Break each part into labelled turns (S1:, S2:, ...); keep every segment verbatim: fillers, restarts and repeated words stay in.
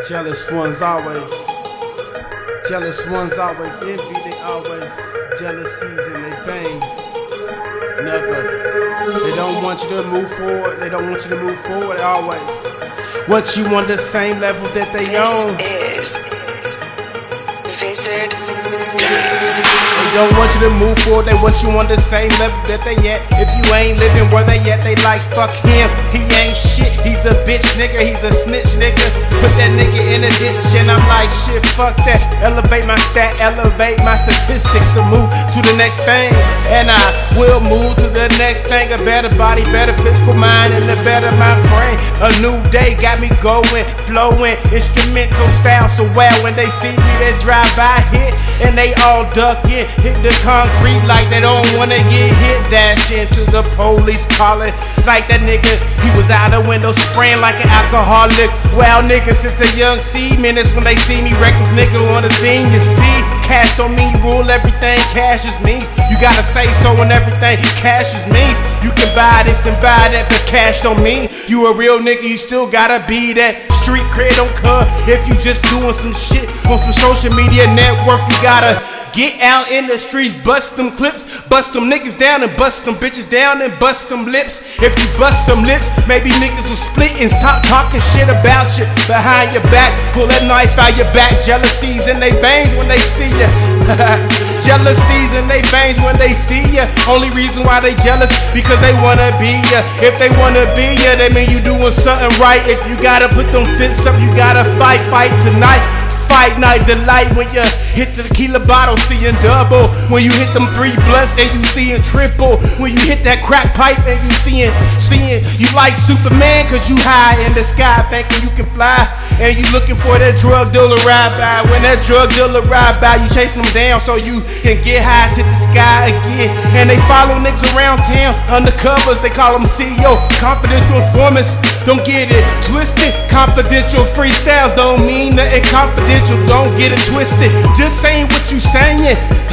S1: Jealous ones always, jealous ones always envy, they always jealousies in their veins. Never, they don't want you to move forward, they don't want you to move forward always. Want you on the same level that they own.
S2: This is Vizard.
S1: They don't want you to move forward, they want you on the same level that they at. If you ain't living where they at, they like fuck him. He ain't shit, he's a bitch nigga, he's a snitch nigga. Put that nigga in a ditch and I'm like shit, fuck that. Elevate my stat, elevate my statistics to move to the next thing. And I will move to the next thing. A better body, better physical mind, and a better mind frame. A new day got me going, flowing, instrumental style so well. When they see me, they drive by, hit, and they all duck in. Hit the concrete like they don't wanna get hit. Dash into the police calling like that nigga. He was out the window spraying like an alcoholic. Well, nigga, since a young seaman, it's when they see me reckless nigga on the scene. You see, cash don't mean rule everything. Cash just means you gotta say so and everything. Cash just means you can buy this and buy that, but cash don't mean you a real nigga. You still gotta be that. Street cred don't come if you just doing some shit on some social media network. You gotta get out in the streets, bust them clips, bust them niggas down and bust them bitches down and bust them lips. If you bust some lips, maybe niggas will split and stop talking shit about you behind your back. Pull that knife out your back. Jealousies in they veins when they see ya. Jealousies in they veins when they see ya. Only reason why they jealous because they wanna be ya. If they wanna be ya, that mean you doing something right. If you gotta put them fists up, you gotta fight, fight tonight. Fight night delight when you hit the tequila bottle, seeing double. When you hit them three blunts and you seeing triple. When you hit that crack pipe and you seeing, seeing you like Superman cause you high in the sky thinking you can fly. And you looking for that drug dealer ride by. When that drug dealer ride by, you chasing them down so you can get high to the sky again. And they follow niggas around town, undercovers, they call them C E O, confidential informants. Don't get it twisted, confidential freestyles don't mean nothing confidential, don't get it twisted. Just saying what you saying.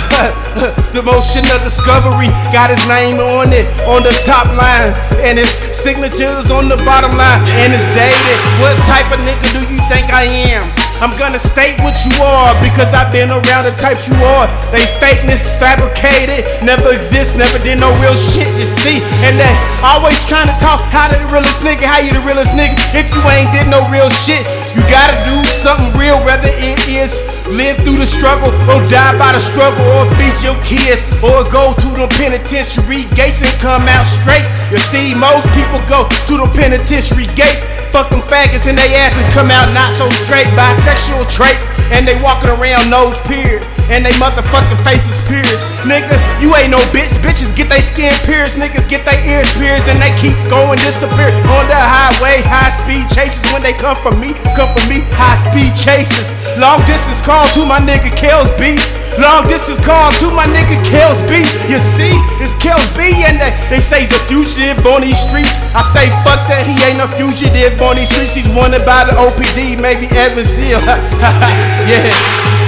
S1: The motion of discovery got his name on it, on the top line, and his signatures on the bottom line, and it's dated. What type of nigga do you think I am? I'm gonna state what you are because I've been around the types you are. They fakeness is fabricated, never exist, never did no real shit, you see. And they always trying to talk how they the realest nigga, how you the realest nigga. If you ain't did no real shit, you gotta do something real, whether it is live through the struggle or die by the struggle, or feed your kids, or go to the penitentiary gates and come out straight. You see, most people go to the penitentiary gates, fuck them faggots in they ass and come out not so straight. Bisexual traits, and they walking around nose pierced, and they motherfucking faces pierced. Nigga, you ain't no bitch. Bitches get they skin pierced, niggas get they ears pierced, and they keep going disappear on the highway. High speed chases when they come from me, come from me. High speed chases. Long distance call to my nigga Kels B. Long distance call to my nigga Kels B. You see, it's Kels B, and they, they say he's a fugitive on these streets. I say fuck that, he ain't no fugitive on these streets. He's wanted by the O P D, maybe Evansville. Yeah.